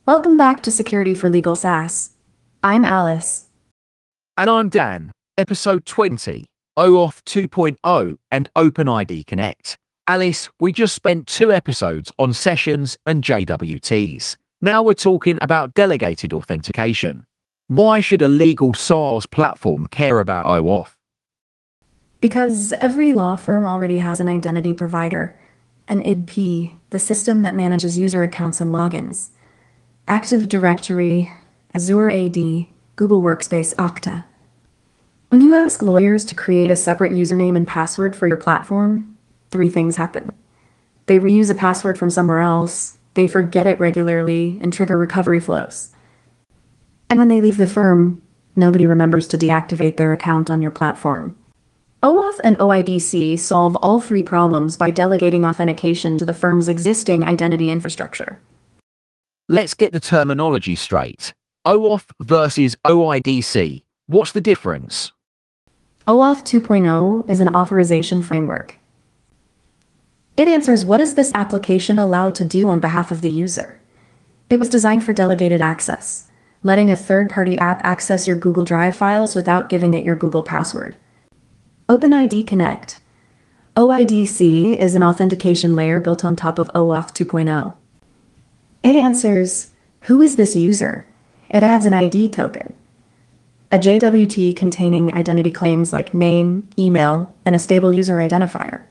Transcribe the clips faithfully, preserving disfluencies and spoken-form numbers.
Welcome back to Security for Legal SaaS. I'm Alice. And I'm Dan. Episode twenty, OAuth 2.0 and OpenID Connect. Alice, we just spent two episodes on sessions and J W Ts. Now we're talking about delegated authentication. Why should a legal SaaS platform care about OAuth? Because every law firm already has an identity provider, an I D P, the system that manages user accounts and logins. Active Directory, Azure A D, Google Workspace, Okta. When you ask lawyers to create a separate username and password for your platform, three things happen. They reuse a password from somewhere else, they forget it regularly, and trigger recovery flows. And when they leave the firm, nobody remembers to deactivate their account on your platform. OAuth and O I D C solve all three problems by delegating authentication to the firm's existing identity infrastructure. Let's get the terminology straight. OAuth versus O I D C. What's the difference? OAuth 2.0 is an authorization framework. It answers what is this application allowed to do on behalf of the user. It was designed for delegated access, letting a third-party app access your Google Drive files without giving it your Google password. OpenID Connect. O I D C is an authentication layer built on top of OAuth 2.0. It answers, who is this user? It adds an I D token, a J W T containing identity claims like name, email, and a stable user identifier.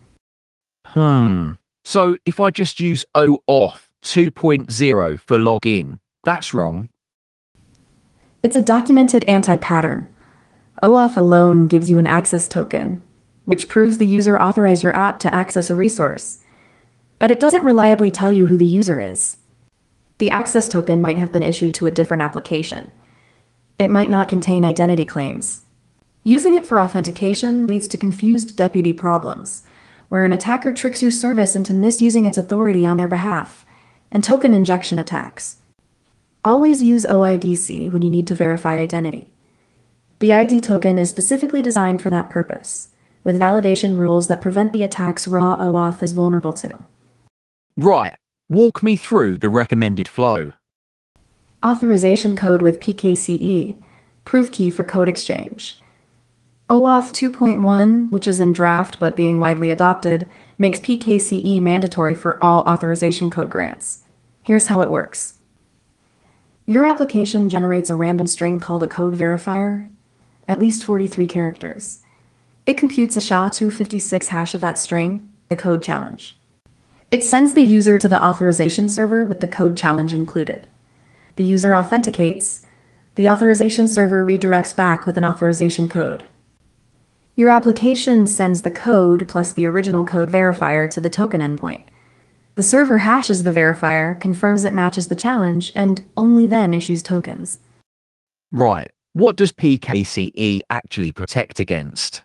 Hmm. So if I just use OAuth 2.0 for login, that's wrong. It's a documented anti-pattern. OAuth alone gives you an access token, which proves the user authorized your app to access a resource. But it doesn't reliably tell you who the user is. The access token might have been issued to a different application. It might not contain identity claims. Using it for authentication leads to confused deputy problems, where an attacker tricks your service into misusing its authority on their behalf, and token injection attacks. Always use O I D C when you need to verify identity. The I D token is specifically designed for that purpose, with validation rules that prevent the attacks raw OAuth is vulnerable to. Right. Walk me through the recommended flow. Authorization code with P K C E, proof key for code exchange. OAuth 2.1, which is in draft but being widely adopted, makes P K C E mandatory for all authorization code grants. Here's how it works. Your application generates a random string called a code verifier, at least forty-thrS characters. It computes a S H A two fifty-six hash of that string, the code challenge. It sends the user to the authorization server with the code challenge included. The user authenticates. The authorization server redirects back with an authorization code. Your application sends the code plus the original code verifier to the token endpoint. The server hashes the verifier, confirms it matches the challenge, and only then issues tokens. Right. What does P K C E actually protect against?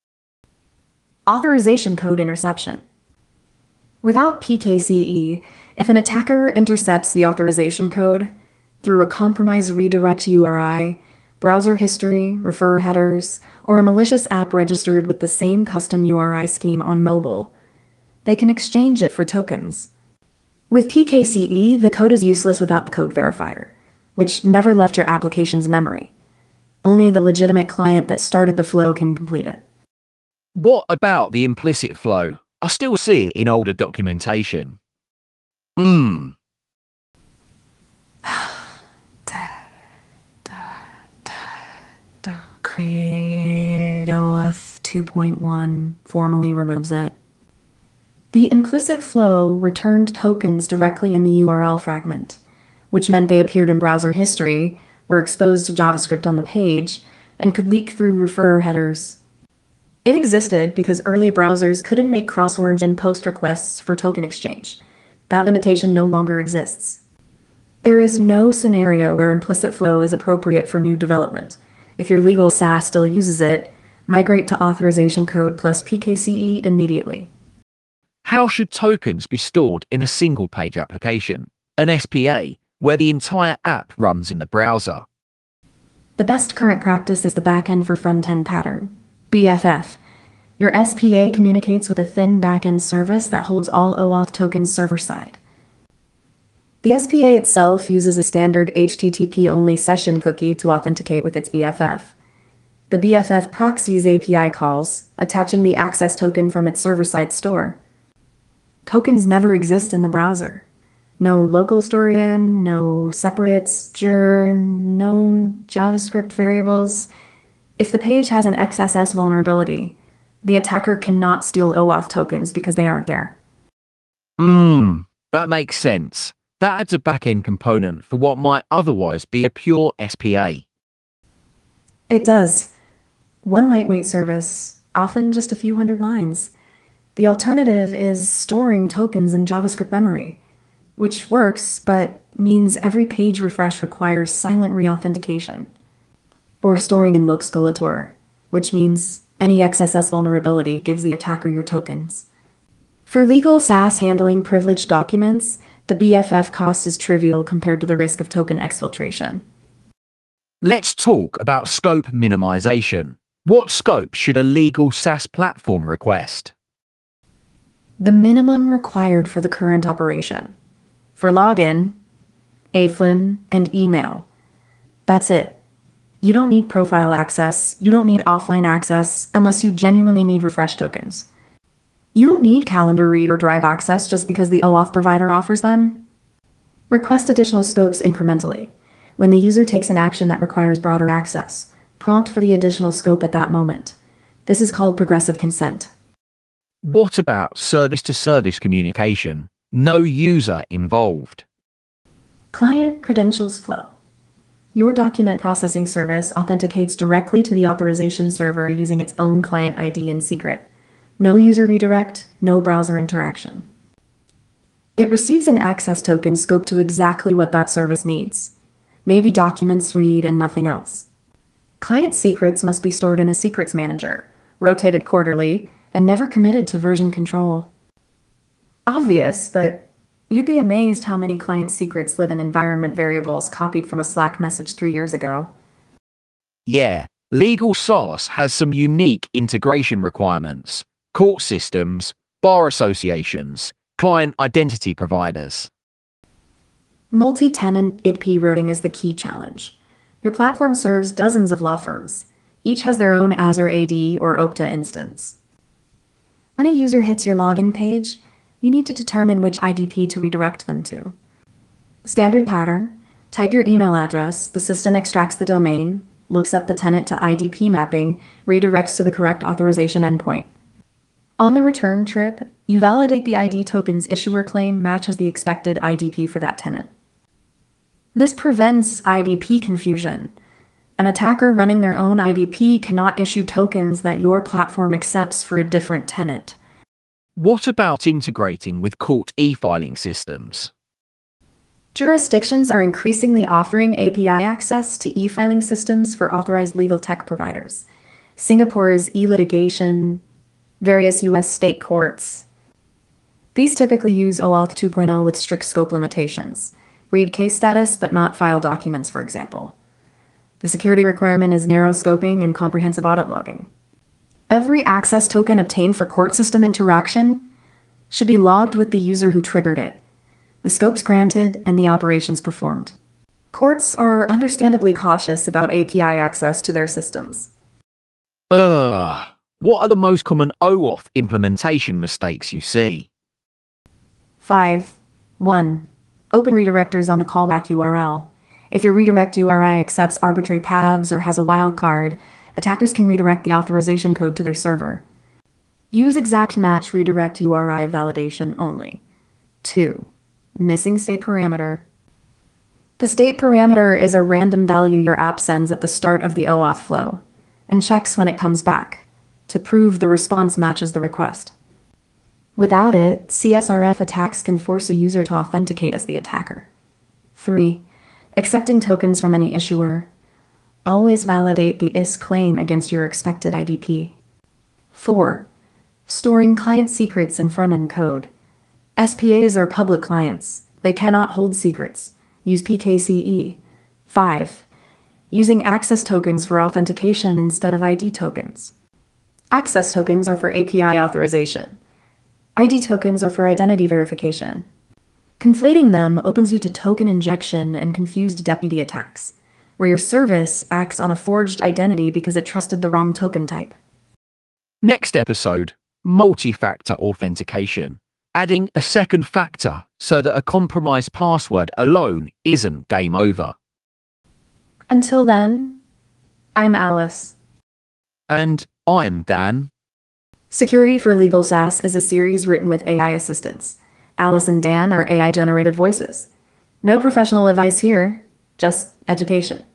Authorization code interception. Without P K C E, if an attacker intercepts the authorization code through a compromised redirect U R I, browser history, refer headers, or a malicious app registered with the same custom U R I scheme on mobile, they can exchange it for tokens. With P K C E, the code is useless without the code verifier, which never left your application's memory. Only the legitimate client that started the flow can complete it. What about the implicit flow? I still see it in older documentation. Hmm. Create OAuth 2.1 formally removes it. The implicit flow returned tokens directly in the U R L fragment, which meant they appeared in browser history, were exposed to JavaScript on the page, and could leak through refer headers. It existed because early browsers couldn't make cross-origin post requests for token exchange. That limitation no longer exists. There is no scenario where implicit flow is appropriate for new development. If your legal SaaS still uses it, migrate to authorization code plus P K C E immediately. How should tokens be stored in a single-page application, an S P A, where the entire app runs in the browser? The best current practice is the backend for front-end pattern, B F F. Your S P A communicates with a thin backend service that holds all OAuth tokens server-side. The S P A itself uses a standard H T T P-only session cookie to authenticate with its B F F. The B F F proxies A P I calls, attaching the access token from its server-side store. Tokens never exist in the browser. No local storage, no separates, jar, no JavaScript variables. If the page has an X S S vulnerability, the attacker cannot steal OAuth tokens because they aren't there. Hmm, that makes sense. That adds a back-end component for what might otherwise be a pure S P A. It does. One lightweight service, often just a few hundred lines. The alternative is storing tokens in JavaScript memory, which works, but means every page refresh requires silent reauthentication. Or storing in Loxcalator, which means any X S S vulnerability gives the attacker your tokens. For legal SaaS handling privileged documents, the B F F cost is trivial compared to the risk of token exfiltration. Let's talk about scope minimization. What scope should a legal SaaS platform request? The minimum required for the current operation. For login, A F L N, and email. That's it. You don't need profile access, you don't need offline access, unless you genuinely need refresh tokens. You don't need calendar read or drive access just because the OAuth provider offers them. Request additional scopes incrementally. When the user takes an action that requires broader access, prompt for the additional scope at that moment. This is called progressive consent. What about service-to-service communication? No user involved. Client credentials flow. Your document processing service authenticates directly to the authorization server using its own client I D and secret. No user redirect, no browser interaction. It receives an access token scoped to exactly what that service needs. Maybe documents read and nothing else. Client secrets must be stored in a secrets manager, rotated quarterly, and never committed to version control. Obvious, but you'd be amazed how many client secrets live in environment variables copied from a Slack message three years ago. Yeah, legal SaaS has some unique integration requirements. Court systems, bar associations, client identity providers. Multi-tenant I D P routing is the key challenge. Your platform serves dozens of law firms. Each has their own Azure A D or Okta instance. When a user hits your login page, you need to determine which I D P to redirect them to. Standard pattern: type your email address, the system extracts the domain, looks up the tenant to I D P mapping, redirects to the correct authorization endpoint. On the return trip, you validate the I D token's issuer claim matches the expected I D P for that tenant. This prevents I D P confusion. An attacker running their own I D P cannot issue tokens that your platform accepts for a different tenant. What about integrating with court e-filing systems? Jurisdictions are increasingly offering A P I access to e-filing systems for authorized legal tech providers. Singapore's e-litigation, various U S state courts. These typically use OAuth two point oh with strict scope limitations. Read case status but not file documents, for example. The security requirement is narrow scoping and comprehensive audit logging. Every access token obtained for court system interaction should be logged with the user who triggered it, the scopes granted, and the operations performed. Courts are understandably cautious about A P I access to their systems. Ugh. What are the most common OAuth implementation mistakes you see? five. one. Open redirectors on a callback U R L. If your redirect U R I accepts arbitrary paths or has a wildcard, attackers can redirect the authorization code to their server. Use exact match redirect U R I validation only. two. Missing state parameter. The state parameter is a random value your app sends at the start of the OAuth flow and checks when it comes back to prove the response matches the request. Without it, C S R F attacks can force a user to authenticate as the attacker. three. Accepting tokens from any issuer. Always validate the I S claim against your expected I D P. four. Storing client secrets in front-end code. S P As are public clients. They cannot hold secrets. Use P K C E. five. Using access tokens for authentication instead of I D tokens. Access tokens are for A P I authorization. I D tokens are for identity verification. Conflating them opens you to token injection and confused deputy attacks, where your service acts on a forged identity because it trusted the wrong token type. Next episode, multi-factor authentication. Adding a second factor so that a compromised password alone isn't game over. Until then, I'm Alice. And I'm Dan. Security for Legal SaaS is a series written with A I assistants. Alice and Dan are A I-generated voices. No professional advice here, just education.